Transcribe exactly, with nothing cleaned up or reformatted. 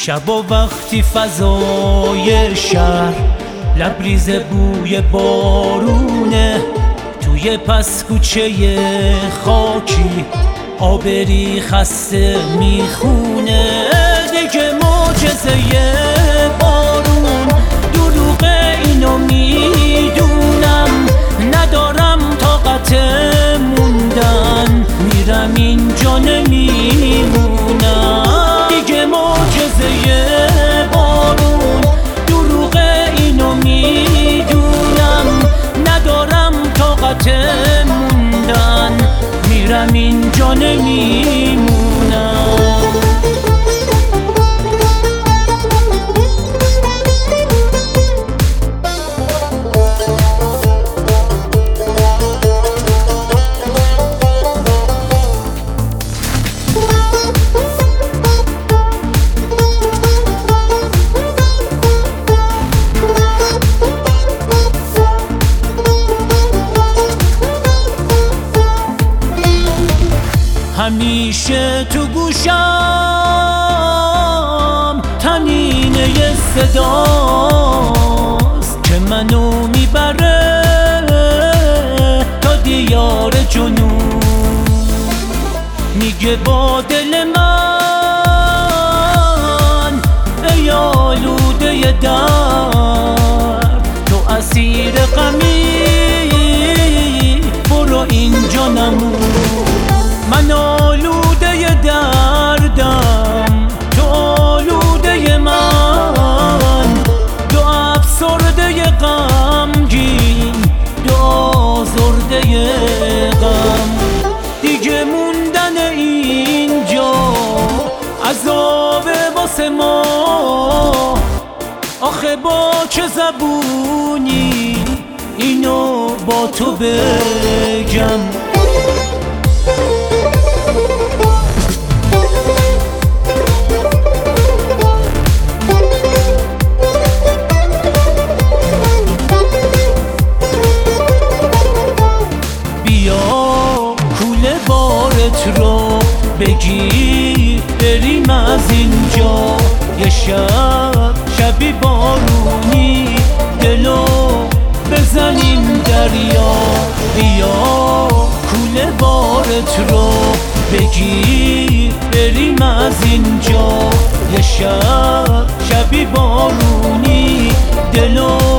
شب و وقتی فضای شهر لبریز بوی بارونه، توی پس کوچه خاکی آبری خسته میخونه. دیگه معجزه بارون دروغه، اینو میدونم، ندارم طاقت موندن، میرم اینجا نمیمونم. دیگه معجزه بارون دروغه، اینو میدونم، ندارم طاقت موندن، میرم اینجا نمیمونم. همیشه تو گوشم طنینه صداست که منو میبره تا دیار جنون. میگه با دل من ای آلوده درد، تو اسیر غمی برو اینجا نمون. من آلوده دردم، تو آلوده من، دو افسرده غمگین، دو آزرده غم. دیگه موندن اینجا عذاب واسه ما، آخه با چه زبونی اینو با تو بگم. رو بگیر بریم از اینجا، یه شب شبی بارونی دلو بزنیم دریا. بیا کوله بارت رو بگیر بریم از اینجا، یه شب شبی بارونی دلو